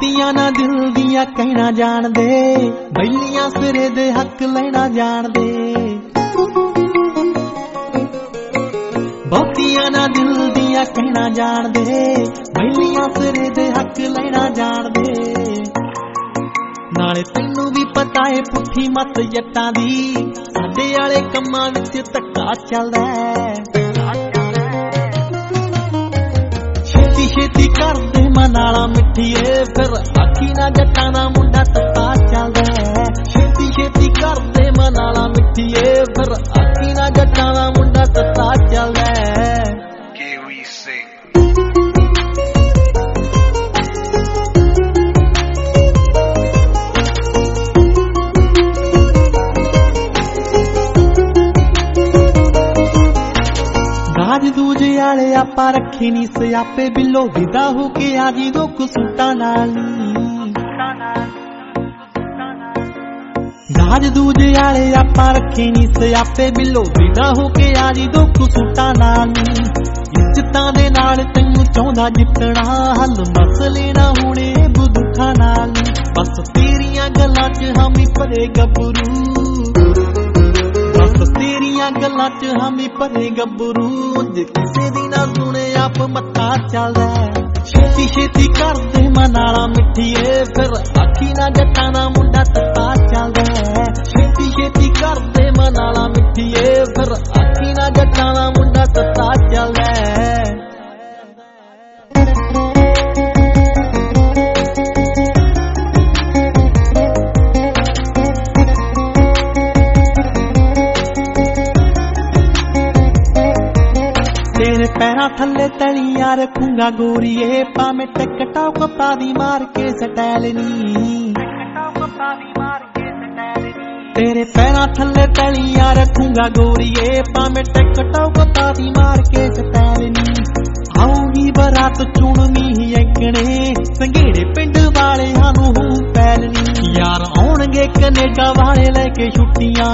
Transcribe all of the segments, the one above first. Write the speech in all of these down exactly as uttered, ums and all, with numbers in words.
ਬਹੁਤੀਆਂ ਨਾ ਦਿਲ ਦੀਆਂ ਕਹਿਣਾ ਜਾਣਦੇ, ਬੈਲੀਆਂ ਸਿਰੇ ਦੇ ਹੱਕ ਲੈਣਾ ਜਾਣਦੇ। ਬਹੁਤੀਆਂ ਨਾ ਦਿਲ ਦੀਆਂ ਕਹਿਣਾ ਜਾਣਦੇ, ਬੈਲੀਆਂ ਸਿਰੇ ਦੇ ਹੱਕ ਲੈਣਾ ਜਾਣਦੇ। ਨਾਲੇ ਤੈਨੂੰ ਵੀ ਪਤਾ ਏ ਪੁੱਠੀ ਮੱਤ ਜੱਟਾਂ ਦੀ, ਸਾਡੇ ਵਾਲੇ ਕੰਮਾਂ ਵਿੱਚ ਧੱਕਾ ਚੱਲਦਾ। ਛੇਤੀ ਛੇਤੀ ਕਰਦੇ ਮਨਾਲਾ ਮਿੱਠੀਏ, ਫਿਰ ਆਖੀ ਨਾ ਜੱਟਾਂ ਦਾ ਮੁੰਡਾ ਤੱਤਾ ਚੱਲਦਾ। ਛੇਤੀ ਛੇਤੀ ਕਰਦੇ ਮਨਾਲਾ ਮਿੱਠੀਏ, ਫਿਰ ਆਖੀ ਨਾ ਜੱਟਾਂ ਦਾ ਮੁੰਡਾ ਤੱਤਾ ਚੱਲਦਾ। ਦਾਜ ਦੂਜੇ ਵਾਲੇ ਆਪਾਂ ਰੱਖੇ ਨੀ ਸਿਆਪੇ, ਬਿੱਲੋ ਵਿਦਾ ਹੋ ਕੇ ਆ ਜੀ ਦੋ ਕਸੂਟਾਂ ਨਾਲ। ਦਾਜ ਦੂਜੇ ਵਾਲੇ ਆਪਾਂ ਰੱਖੇ ਨੀ ਸਿਆਪੇ, ਬਿੱਲੋ ਵਿਦਾ ਹੋ ਕੇ ਆ ਜੀ ਦੋ ਕਸੂਟਾਂ ਨਾਲ। ਇੱਜ਼ਤਾਂ ਦੇ ਨਾਲ ਤੈਨੂੰ ਚਾਹੁੰਦਾ ਜਿੱਤਣਾ, ਹੱਲ ਮਸਲੇ ਨਾ ਹੋਣੇ ਬੁੱਧੂਖਾਂ ਨਾਲ। ਬਸ ਤੇਰੀਆਂ ਗੱਲਾਂ ਚ ਹਾਮੀ ਭਰੇ ਗੱਭਰੂ, ਬਸ ਤੇਰੀਆਂ ਗੱਲਾਂ ਚ ਹਾਮੀ ਭਰੇ ਗੱਭਰੂ। ਜੇ ਕਿਸੇ ਦੀ ਨਾ ਸੁਣੇ ਆਪ ਮੱਥਾ ਚੱਲਦਾ। ਛੇਤੀ ਛੇਤੀ ਕਰਦੇ ਮਨਾਲਾ ਮਿੱਠੀਏ, ਫਿਰ ਆਖੀ ਨਾ ਜੱਟਾਂ ਦਾ ਮੁੰਡਾ ਤੱਤਾ ਚੱਲਦਾ। ਛੇਤੀ ਛੇਤੀ ਕਰਦੇ ਮਨਾਲਾ ਮਿੱਠੀਏ, ਫਿਰ ਆਖੀ ਨਾ ਜੱਟਾਂ ਦਾ ਮੁੰਡਾ ਤੱਤਾ ਚੱਲਦਾ। ਤੇਰੇ ਪੈਰਾਂ ਥੱਲੇ ਤਲੀਆਂ ਰੱਖੂੰਗਾ ਗੋਰੀਏ, ਭਾਵੇਂ ਟਿਕਟਾਂ ਕੱਪਾਂ ਦੀ ਮਾਰ ਕੇ ਸਟੈਲ ਨੀ। ਤੇਰੇ ਪੈਰਾਂ ਥੱਲੇ ਤਲੀਆਂ ਰੱਖੂੰਗਾ ਗੋਰੀਏ, ਭਾਵੇਂ ਟਿਕਟਾਂ ਕੱਪਾਂ ਦੀ ਮਾਰ ਕੇ ਸਟੈਲ ਨੀ। ਆਊਗੀ ਬਰਾਤ ਚੁਣਨੀ ਐਕਣੇ, ਸੰਘੇੜੇ ਪਿੰਡ ਵਾਲਿਆਂ ਨੂੰ ਹੂੰ ਪੈਲ ਨੀ। ਯਾਰ ਆਉਣਗੇ ਕਨੇਡਾ ਵਾਲੇ ਲੈ ਕੇ ਛੁੱਟੀਆਂ,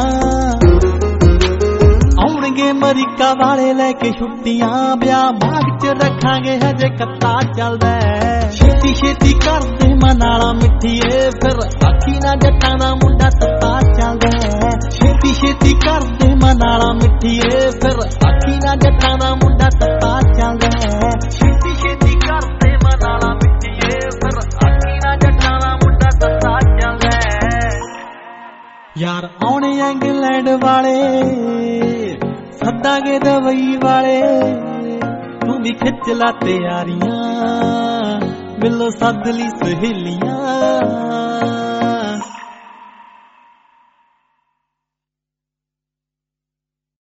ਆਉਣਗੇ ਅਮਰੀਕਾ ਵਾਲੇ ਲੈ ਕੇ ਛੁੱਟੀਆਂ। ਵਿਆਹ ਬਾਅਦ ਚ ਰੱਖਾਂਗੇ ਹਜੇ ਕੱਤਾ ਚੱਲਦਾ। ਛੇਤੀ ਛੇਤੀ ਕਰਦੇ ਮਨਾਲਾ ਮਿੱਠੀਏ, ਫਿਰ ਆਖੀ ਨਾ ਜੱਟਾਂ ਦਾ ਮੁੰਡਾ ਤੱਤਾ ਚੱਲਦਾ। ਛੇਤੀ ਛੇਤੀ ਕਰਦੇ ਮਨਾਲਾ ਮਿੱਠੀਏ, ਫਿਰ ਆਖੀ ਨਾ ਜੱਟਾਂ ਦਾ ਮੁੰਡਾ ਤੱਤਾ ਚੱਲਦਾ। ਛੇਤੀ ਛੇਤੀ ਕਰਦੇ ਮਨਾਲਾ ਮਿੱਠੀਏ, ਫਿਰ ਆਖੀ ਨਾ ਜੱਟਾਂ ਦਾ ਮੁੰਡਾ ਤੱਤਾ ਚੱਲਦਾ। ਯਾਰ ਆਉਣੇ ਇੰਗਲੈਂਡ ਵਾਲੇ ਸੱਦਾਂਗੇ ਦਵਈ ਵਾਲੇ, ਤੂੰ ਵੀ ਖਿੱਚ ਲਾ ਤਿਆਰੀਆਂ, ਮਿਲੋ ਸੱਦ ਲਈ ਸਹੇਲੀਆਂ।